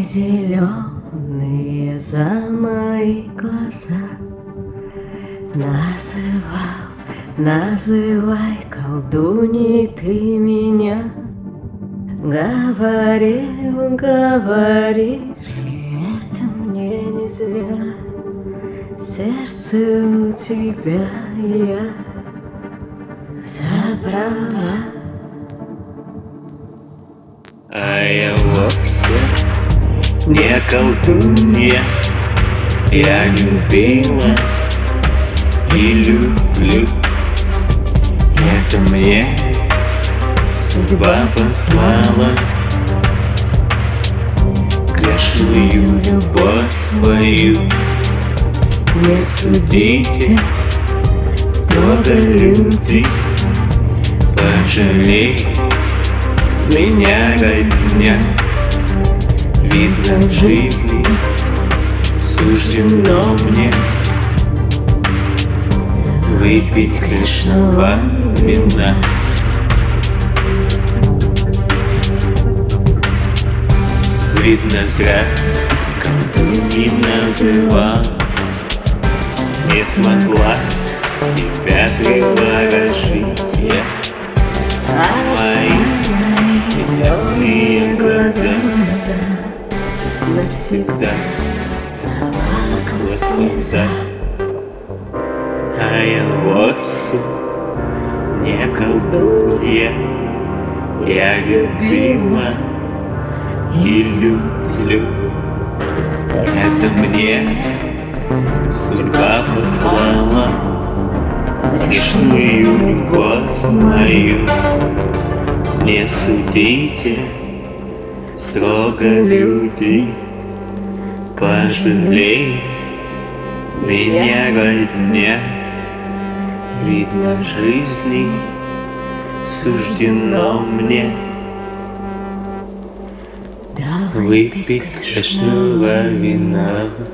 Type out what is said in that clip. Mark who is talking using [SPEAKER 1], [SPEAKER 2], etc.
[SPEAKER 1] зеленые за мои глаза. Называй колдуньей ты меня. Говоришь, и это мне не зря. Сердце у тебя я забрала.
[SPEAKER 2] А я вовсе не колдунья. Я любила и люблю. Это мне судьба послала. Грешную любовь твою не судите, строго люди. Пожалей меня, родня. Видно, в жизни суждено мне выпить грешного вина. Видно, зря колдуньей называл. Не смогла тебя приворожить я. Мои зеленые глаза навсегда заволокла слеза. А я вовсе не колдунья. Я любила и люблю. Это мне судьба послала. Грешную любовь мою не судите, строго люди. Пожалей меня, родня. Видно, в жизни суждено мне выпить грешного вина.